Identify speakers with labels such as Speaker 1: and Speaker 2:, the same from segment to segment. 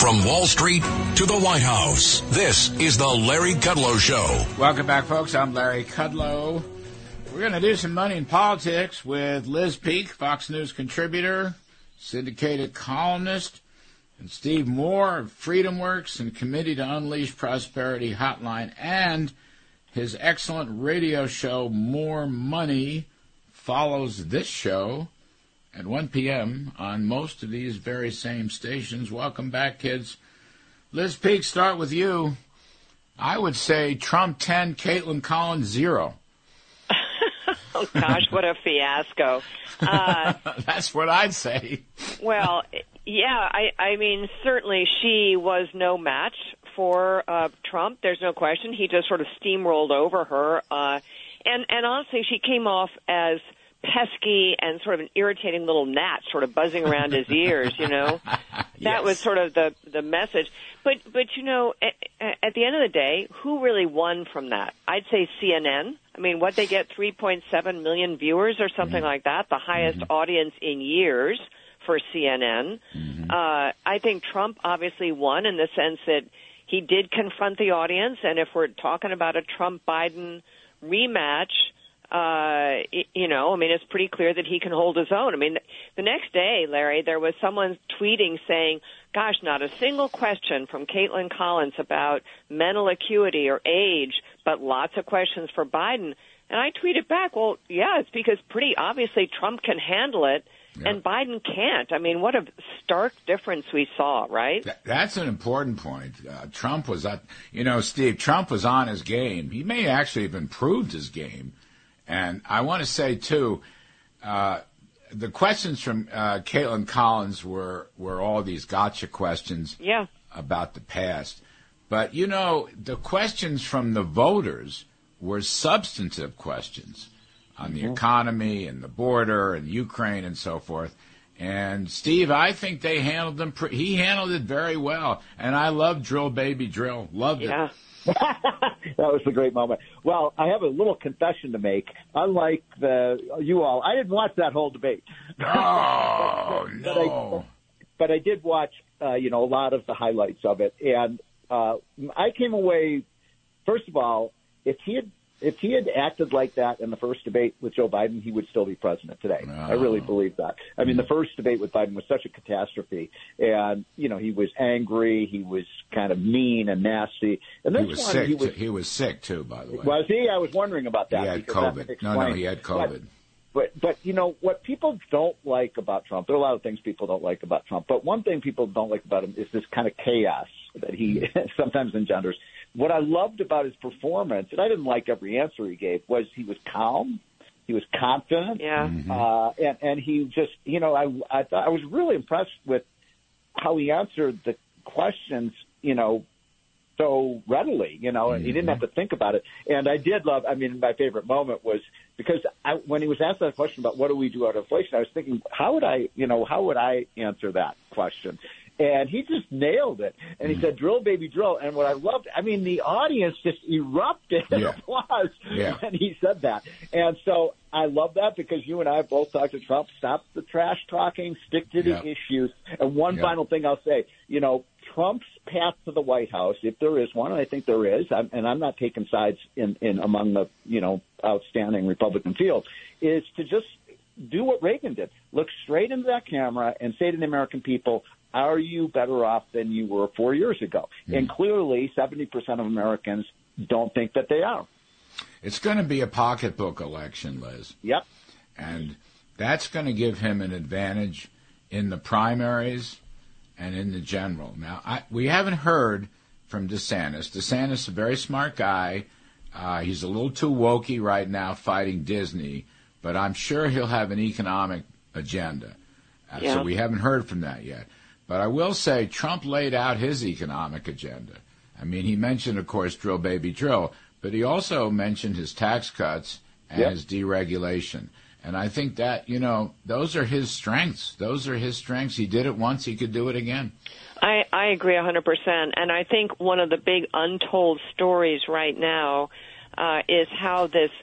Speaker 1: From Wall Street to the White House, this is the Larry Kudlow Show.
Speaker 2: Welcome back, folks. I'm Larry Kudlow. We're going to do some money in politics with Liz Peek, Fox News contributor, syndicated columnist, and Steve Moore of FreedomWorks and Committee to Unleash Prosperity Hotline, and his excellent radio show, More Money, follows this show at 1 p.m. on most of these very same stations. Welcome back, kids. Liz Peek, start with you. I would say Trump 10, Caitlin Collins 0.
Speaker 3: Oh, gosh, what a fiasco.
Speaker 2: That's what I'd say.
Speaker 3: Well, yeah, I mean, certainly she was no match for Trump. There's no question. He just sort of steamrolled over her. And honestly, she came off as pesky and sort of an irritating little gnat sort of buzzing around his ears, you know. That was sort of the message. But you know, at the end of the day, who really won from that? I'd say CNN. I mean, what they get, 3.7 million viewers or something like that, the highest audience in years for CNN. I think Trump obviously won in the sense that he did confront the audience, and if we're talking about a Trump-Biden rematch, you know, I mean, it's pretty clear that he can hold his own. I mean, the next day, Larry, there was someone tweeting saying, gosh, not a single question from Caitlin Collins about mental acuity or age, but lots of questions for Biden. And I tweeted back, well, yeah, it's because pretty obviously Trump can handle it, and Biden can't. I mean, what a stark difference we saw, right?
Speaker 2: That's an important point. Trump was, you know, Steve, Trump was on his game. He may actually have improved his game. And I want to say, too, the questions from Caitlin Collins were all these gotcha questions about the past. But, you know, the questions from the voters were substantive questions on the economy and the border and Ukraine and so forth. And, Steve, I think they handled them. He handled it very well. And I love Drill Baby Drill. Loved it.
Speaker 4: That was a great moment. Well, I have a little confession to make. Unlike you all, I didn't watch that whole debate.
Speaker 2: Oh, no.
Speaker 4: But I did watch, you know, a lot of the highlights of it. And I came away, first of all, if he had acted like that in the first debate with Joe Biden, he would still be president today. Oh. I really believe that. I mean, the first debate with Biden was such a catastrophe. And, you know, he was angry. He was kind of mean and nasty. And this
Speaker 2: he was sick, too, by the way.
Speaker 4: Was he? I was wondering about that.
Speaker 2: He had COVID. No, he had COVID.
Speaker 4: But, you know, what people don't like about Trump, there are a lot of things people don't like about Trump, but one thing people don't like about him is this kind of chaos that he sometimes engenders. What I loved about his performance, and I didn't like every answer he gave, was he was calm, he was confident, and he just, you know, I thought I was really impressed with how he answered the questions, you know, so readily, you know, and he didn't have to think about it. And I did love, I mean, my favorite moment was because when he was asked that question about what do we do out of inflation, I was thinking, how would I answer that question? And he just nailed it. And he said, drill, baby, drill. And what I loved, I mean, the audience just erupted in applause when he said that. And so I love that because you and I both talked to Trump. Stop the trash talking, stick to the issues. And one final thing I'll say, you know, Trump's path to the White House, if there is one, and I think there is, and I'm not taking sides in among the, you know, outstanding Republican field, is to just do what Reagan did. Look straight into that camera and say to the American people, are you better off than you were 4 years ago? And clearly 70% of Americans don't think that they are.
Speaker 2: It's going to be a pocketbook election, Liz.
Speaker 4: Yep.
Speaker 2: And that's going to give him an advantage in the primaries and in the general. Now, we haven't heard from DeSantis. DeSantis is a very smart guy. He's a little too wokey right now fighting Disney, but I'm sure he'll have an economic agenda. So we haven't heard from that yet. But I will say Trump laid out his economic agenda. I mean, he mentioned, of course, drill, baby, drill, but he also mentioned his tax cuts and his deregulation. And I think that, you know, those are his strengths. Those are his strengths. He did it once. He could do it again.
Speaker 3: I agree 100%. And I think one of the big untold stories right now is how this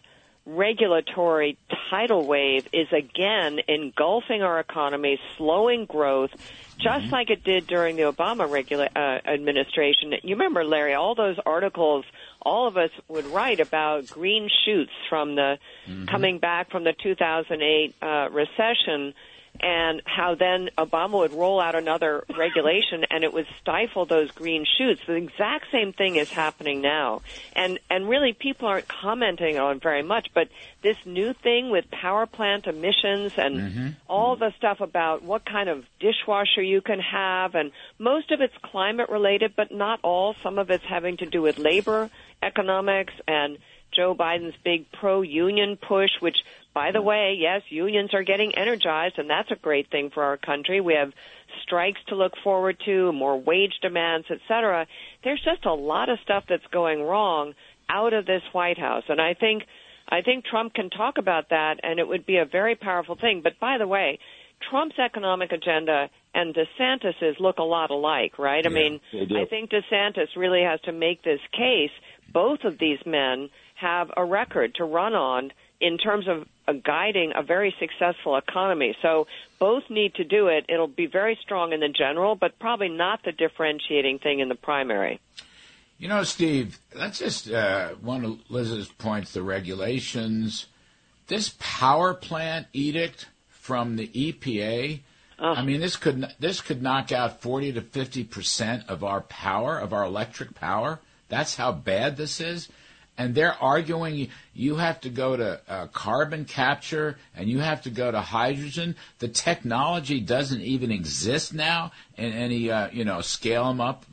Speaker 3: regulatory tidal wave is again engulfing our economy, slowing growth, just like it did during the Obama administration. You remember, Larry, all those articles all of us would write about green shoots from the coming back from the 2008 recession, and how then Obama would roll out another regulation and it would stifle those green shoots. The exact same thing is happening now. And really people aren't commenting on very much, but this new thing with power plant emissions and all the stuff about what kind of dishwasher you can have, and most of it's climate related, but not all. Some of it's having to do with labor economics and Joe Biden's big pro-union push, which, by the way, yes, unions are getting energized, and that's a great thing for our country. We have strikes to look forward to, more wage demands, et cetera. There's just a lot of stuff that's going wrong out of this White House, and I think Trump can talk about that, and it would be a very powerful thing. But by the way, Trump's economic agenda and DeSantis's look a lot alike, right?
Speaker 4: Yeah,
Speaker 3: I mean, I think DeSantis really has to make this case. Both of these men have a record to run on in terms of guiding a very successful economy. So both need to do it. It'll be very strong in the general, but probably not the differentiating thing in the primary.
Speaker 2: You know, Steve, that's just one of Liz's points, the regulations. This power plant edict from the EPA, I mean, this could knock out 40 to 50% of our power, of our electric power. That's how bad this is. And they're arguing you have to go to carbon capture and you have to go to hydrogen. The technology doesn't even exist now in any, scale them up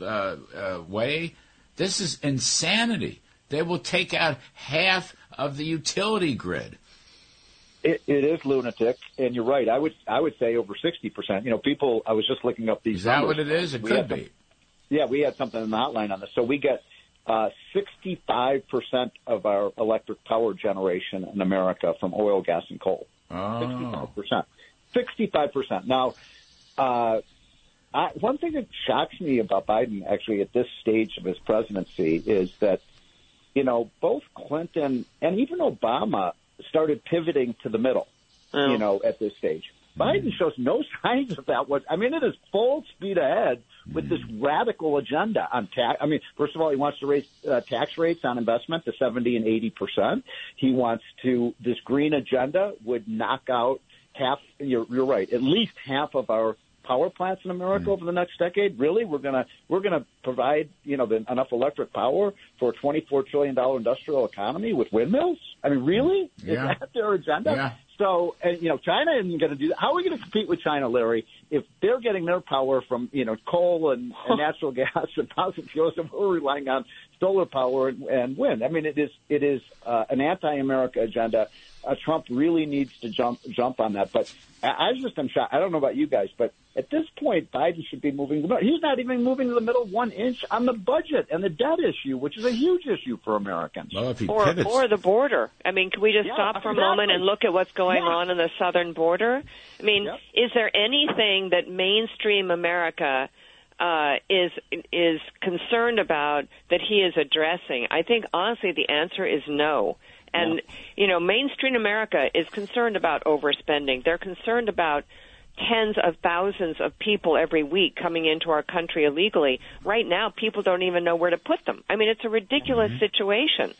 Speaker 2: way. This is insanity. They will take out half of the utility grid.
Speaker 4: It is lunatic, and you're right. I would say over 60%. You know, people. I was just looking up these.
Speaker 2: Is that
Speaker 4: numbers.
Speaker 2: what it is? It could be.
Speaker 4: Yeah, we had something in the hotline on this. So we get 65% of our electric power generation in America from oil, gas, and coal. 65%. 65%. Now, one thing that shocks me about Biden, actually, at this stage of his presidency, is that, you know, both Clinton and even Obama started pivoting to the middle, at this stage. Biden shows no signs of that. It is full speed ahead with this radical agenda on tax. I mean, first of all, he wants to raise tax rates on investment to 70 and 80%. He wants to, this green agenda would knock out half, you're right, at least half of our power plants in America over the next decade. Really? We're gonna provide, enough electric power for a $24 trillion industrial economy with windmills? I mean, really?
Speaker 2: Yeah.
Speaker 4: Is that their agenda?
Speaker 2: Yeah.
Speaker 4: So, China isn't going to do that. How are we going to compete with China, Larry, if they're getting their power from, coal and natural gas and fossil fuels, and we're relying on solar power and wind? I mean, it is an anti-America agenda. Trump really needs to jump on that. But I just am shocked. I don't know about you guys, but at this point, Biden should be moving to the middle. He's not even moving to the middle 1 inch on the budget and the debt issue, which is a huge issue for Americans.
Speaker 2: Well, if he
Speaker 3: pivots. Or the border. I mean, can we just stop for a moment and look at what's going on in the southern border? I mean, is there anything that mainstream America is concerned about that he is addressing? I think, honestly, the answer is no. And, mainstream America is concerned about overspending. They're concerned about tens of thousands of people every week coming into our country illegally. Right now, people don't even know where to put them. I mean, it's a ridiculous situation.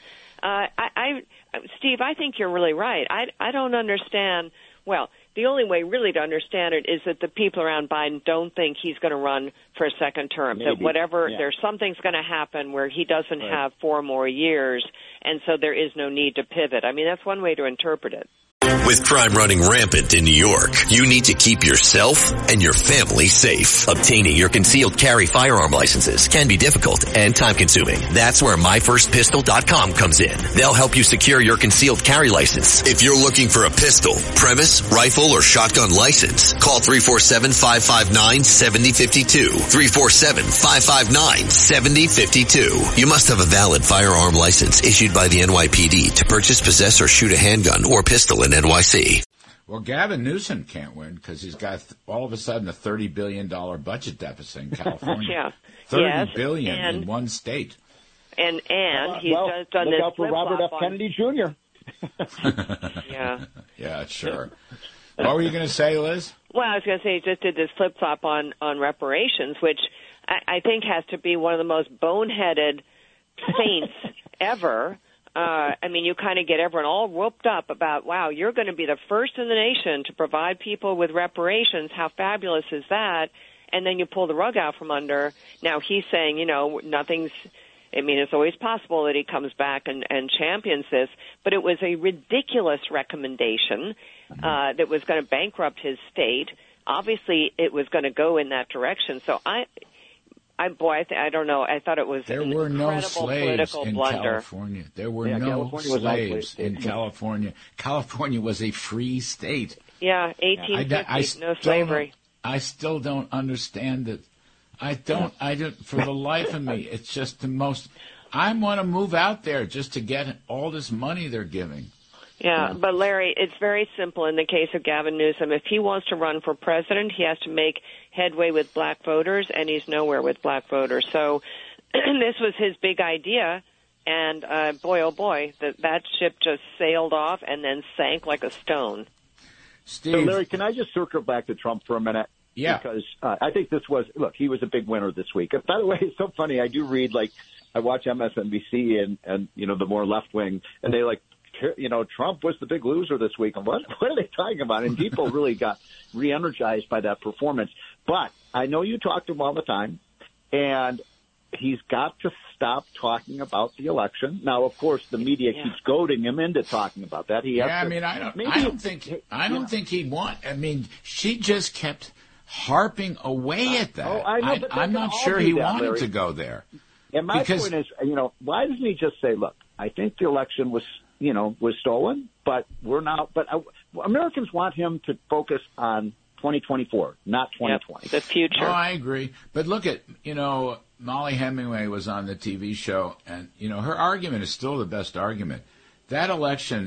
Speaker 3: Steve, I think you're really right. I don't understand. Well, the only way really to understand it is that the people around Biden don't think he's going to run for a second term. Maybe. That there's something's going to happen where he doesn't have 4 more years, and so there is no need to pivot. I mean, that's one way to interpret it.
Speaker 1: With crime running rampant in New York, you need to keep yourself and your family safe. Obtaining your concealed carry firearm licenses can be difficult and time-consuming. That's where MyFirstPistol.com comes in. They'll help you secure your concealed carry license. If you're looking for a pistol, premise, rifle, or shotgun license, call 347-559-7052. 347-559-7052. You must have a valid firearm license issued by the NYPD to purchase, possess, or shoot a handgun or pistol in NYC.
Speaker 2: Well, Gavin Newsom can't win because he's got all of a sudden a $30 billion budget deficit in California. $30 billion in one state.
Speaker 3: And he's done
Speaker 4: look
Speaker 3: this
Speaker 4: out for Robert F. Kennedy Jr.
Speaker 3: Yeah.
Speaker 2: Yeah, sure. What were you going to say, Liz?
Speaker 3: Well, I was going to say he just did this flip-flop on reparations, which I think has to be one of the most boneheaded feints ever. I mean, you kind of get everyone all roped up about, wow, you're going to be the first in the nation to provide people with reparations. How fabulous is that? And then you pull the rug out from under. Now he's saying, it's always possible that he comes back and champions this, but it was a ridiculous recommendation that was going to bankrupt his state. Obviously, it was going to go in that direction. So I don't know. I thought it was
Speaker 2: there
Speaker 3: an
Speaker 2: were no
Speaker 3: incredible
Speaker 2: slaves
Speaker 3: political
Speaker 2: in
Speaker 3: blunder.
Speaker 2: California. There were no slaves in California. California was a free state.
Speaker 3: Yeah, 1850, no slavery.
Speaker 2: I still don't understand it. I don't. For the life of me, it's just the most. I want to move out there just to get all this money they're giving.
Speaker 3: Yeah, but Larry, it's very simple in the case of Gavin Newsom. If he wants to run for president, he has to make headway with black voters, and he's nowhere with black voters. So this was his big idea, and boy, oh boy, that ship just sailed off and then sank like a stone.
Speaker 2: Steve.
Speaker 4: So, Larry, can I just circle back to Trump for a minute?
Speaker 2: Yeah.
Speaker 4: Because I think he was a big winner this week. By the way, it's so funny. I do read, I watch MSNBC and the more left wing, and they Trump was the big loser this week. And what are they talking about? And people really got re-energized by that performance. But I know you talk to him all the time, and he's got to stop talking about the election. Now, of course, the media keeps goading him into talking about that.
Speaker 2: I don't think he'd want. I mean, she just kept harping away at that.
Speaker 4: I know,
Speaker 2: I'm not sure he wanted to go there.
Speaker 4: And my point is, why doesn't he just say, look, I think the election was stolen, but we're not. But Americans want him to focus on 2024, not 2020.
Speaker 3: Yep, the future.
Speaker 2: Oh, I agree. But look at, Molly Hemingway was on the TV show, and, her argument is still the best argument. That election,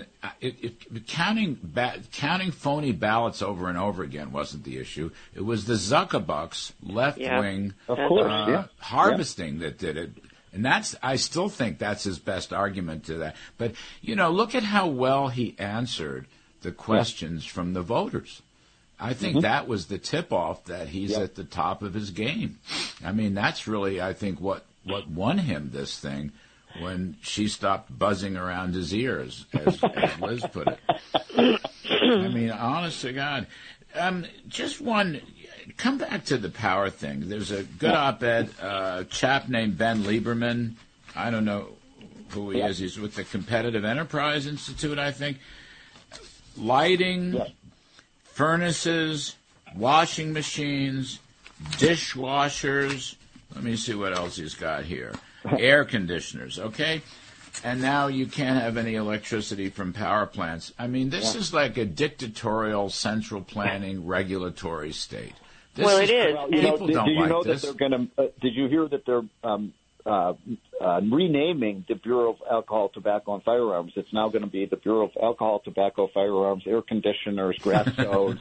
Speaker 2: counting phony ballots over and over again wasn't the issue. It was the Zuckerbucks left-wing harvesting that did it. And I still think that's his best argument to that. But, look at how well he answered the questions from the voters. I think that was the tip-off that he's at the top of his game. I mean, that's really, I think, what won him this thing when she stopped buzzing around his ears, as Liz put it. I mean, honest to God. Just one, come back to the power thing. There's a good op-ed, chap named Ben Lieberman. I don't know who he is. He's with the Competitive Enterprise Institute, I think. Lighting, furnaces, washing machines, dishwashers. Let me see what else he's got here. Air conditioners, okay? And now you can't have any electricity from power plants. I mean, this is like a dictatorial central planning regulatory state.
Speaker 3: It is.
Speaker 2: People don't like this.
Speaker 4: Did you hear that they're renaming the Bureau of Alcohol, Tobacco, and Firearms? It's now going to be the Bureau of Alcohol, Tobacco, Firearms, Air Conditioners, Grass Stoves.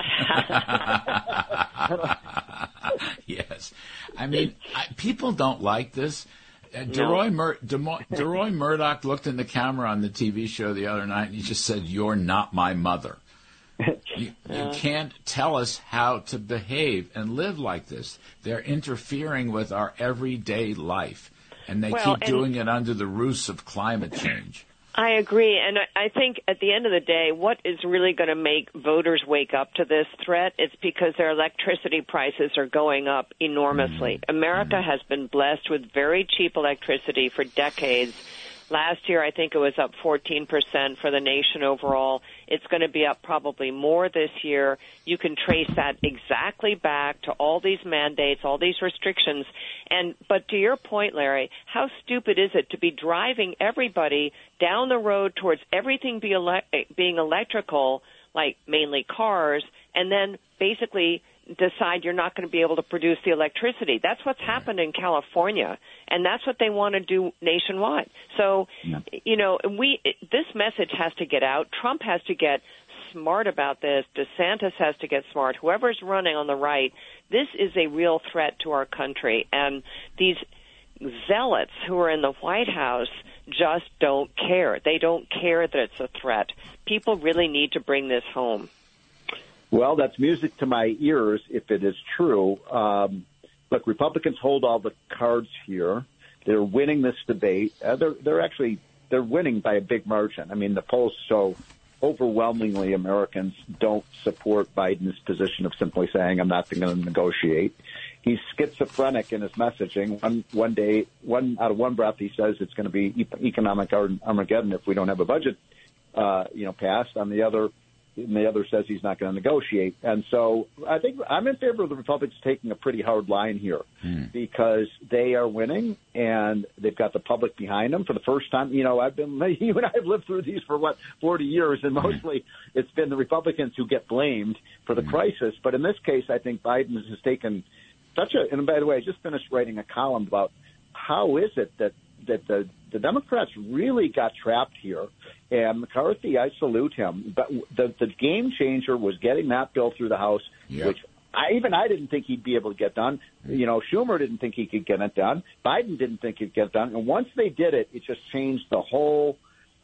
Speaker 2: Yes. I mean, people don't like this. DeRoy Murdoch looked in the camera on the TV show the other night, and he just said, "You're not my mother." You can't tell us how to behave and live like this. They're interfering with our everyday life, and they keep doing it under the ruse of climate change.
Speaker 3: I agree, and I think at the end of the day, what is really going to make voters wake up to this threat is because their electricity prices are going up enormously. America has been blessed with very cheap electricity for decades. Last year, I think it was up 14% for the nation overall. It's going to be up probably more this year. You can trace that exactly back to all these mandates, all these restrictions. But to your point, Larry, how stupid is it to be driving everybody down the road towards everything being electrical, like mainly cars, and then basically decide you're not going to be able to produce the electricity. That's what's happened in California, and that's what they want to do nationwide. So, this message has to get out. Trump has to get smart about this. DeSantis has to get smart. Whoever's running on the right, this is a real threat to our country. And these zealots who are in the White House just don't care. They don't care that it's a threat. People really need to bring this home.
Speaker 4: Well, that's music to my ears if it is true. Look, Republicans hold all the cards here. They're winning this debate. They're winning by a big margin. I mean, the polls show overwhelmingly Americans don't support Biden's position of simply saying, I'm not going to negotiate. He's schizophrenic in his messaging. One out of one breath, he says it's going to be economic Armageddon if we don't have a budget, passed. On the other says he's not going to negotiate. And so I think I'm in favor of the Republicans taking a pretty hard line here because they are winning and they've got the public behind them for the first time. You and I have lived through these for 40 years, and mostly it's been the Republicans who get blamed for the crisis. But in this case, I think Biden has taken and by the way, I just finished writing a column about how is it that the Democrats really got trapped here. And McCarthy, I salute him. But the game changer was getting that bill through the House, which I didn't think he'd be able to get done. Schumer didn't think he could get it done. Biden didn't think he'd get it done. And once they did it, it just changed the whole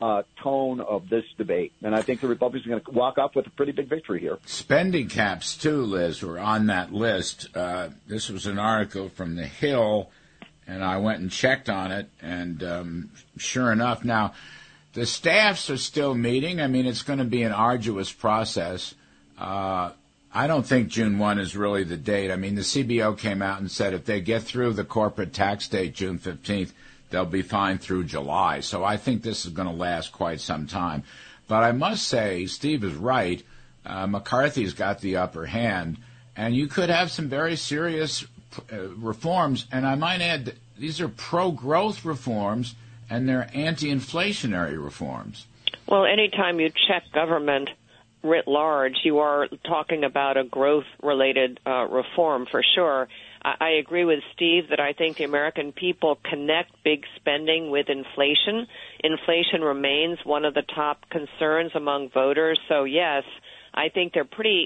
Speaker 4: tone of this debate. And I think the Republicans are going to walk off with a pretty big victory here.
Speaker 2: Spending caps, too, Liz, were on that list. This was an article from The Hill, and I went and checked on it, and sure enough, now, the staffs are still meeting. I mean, it's going to be an arduous process. I don't think June 1 is really the date. I mean, the CBO came out and said if they get through the corporate tax date, June 15th, they'll be fine through July. So I think this is going to last quite some time. But I must say, Steve is right. McCarthy's got the upper hand, and you could have some very serious reforms. And I might add that these are pro-growth reforms, and they're anti-inflationary reforms.
Speaker 3: Well, anytime you check government writ large, you are talking about a growth-related reform for sure. I agree with Steve that I think the American people connect big spending with inflation. Inflation remains one of the top concerns among voters. So, yes, I think they're pretty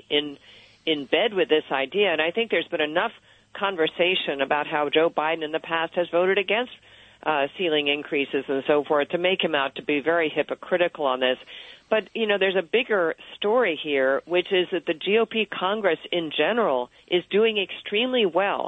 Speaker 3: in bed with this idea. And I think there's been enough conversation about how Joe Biden in the past has voted against ceiling increases and so forth to make him out to be very hypocritical on this. But, there's a bigger story here, which is that the GOP Congress in general is doing extremely well.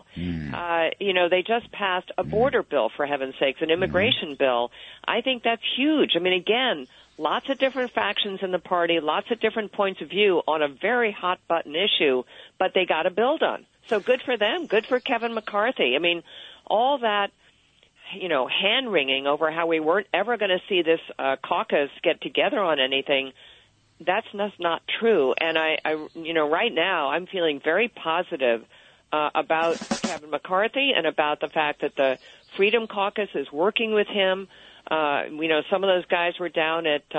Speaker 3: They just passed a border bill, for heaven's sakes, an immigration bill. I think that's huge. I mean, again, lots of different factions in the party, lots of different points of view on a very hot-button issue, but they got a bill done. So good for them. Good for Kevin McCarthy. I mean, all that hand-wringing over how we weren't ever going to see this caucus get together on anything, that's not true. And I right now I'm feeling very positive about Kevin McCarthy and about the fact that the Freedom Caucus is working with him. Some of those guys were down at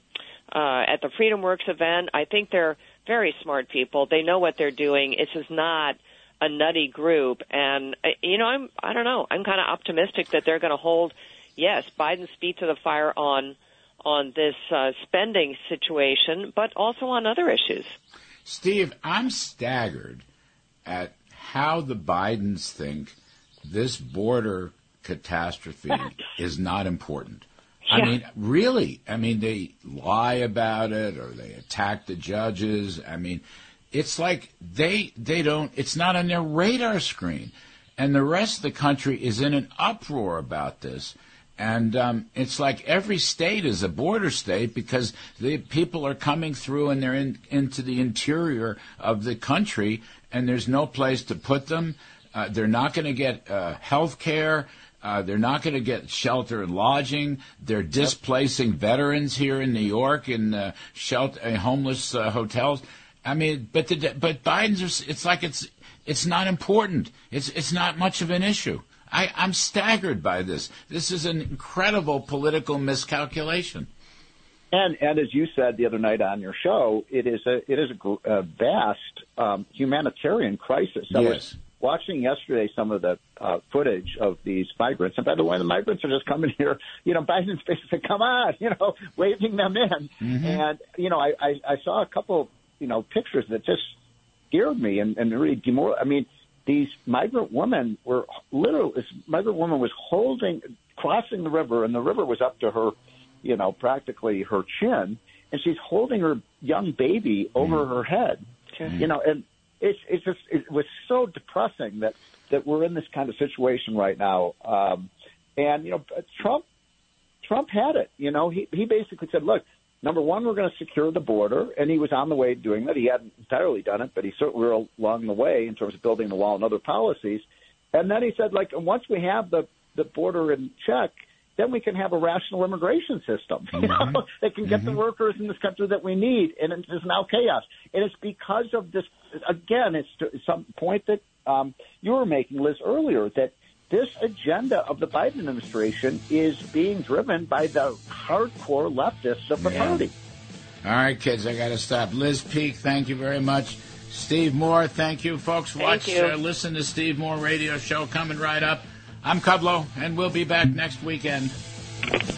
Speaker 3: the Freedom Works event. I think they're very smart people. They know what they're doing. It's just not a nutty group, and I don't know. I'm kind of optimistic that they're going to hold, Biden's feet to the fire on this spending situation, but also on other issues.
Speaker 2: Steve, I'm staggered at how the Bidens think this border catastrophe is not important. Yeah. I mean, really? I mean, they lie about it or they attack the judges. I mean, it's like they don't, it's not on their radar screen. And the rest of the country is in an uproar about this. And it's like every state is a border state because the people are coming through and they're into the interior of the country and there's no place to put them. They're not going to get health care. They're not going to get shelter and lodging. They're displacing veterans here in New York in homeless hotels. I mean, but Biden's, it's like it's not important. It's not much of an issue. I'm staggered by this. This is an incredible political miscalculation.
Speaker 4: And as you said the other night on your show, it is a vast humanitarian crisis. I was watching yesterday some of the footage of these migrants. And by the way, the migrants are just coming here, Biden's basically, come on, waving them in. Mm-hmm. And, I saw a couple, pictures that just scared me and really demoralized. I mean, these migrant women was crossing the river, and the river was up to her, practically her chin, and she's holding her young baby over her head, and it was so depressing that we're in this kind of situation right now. And Trump had it. He basically said, look, number one, we're going to secure the border, and he was on the way to doing that. He hadn't entirely done it, but he certainly was along the way in terms of building the wall and other policies. And then he said, once we have the border in check, then we can have a rational immigration system, that can get the workers in this country that we need. And it is now chaos. And it's because of this, again, it's to some point that you were making, Liz, earlier, that this agenda of the Biden administration is being driven by the hardcore leftists of the party.
Speaker 2: All right, kids, I got to stop. Liz Peek, thank you very much. Steve Moore, thank you, folks. Listen to Steve Moore Radio Show coming right up. I'm Kudlow, and we'll be back next weekend.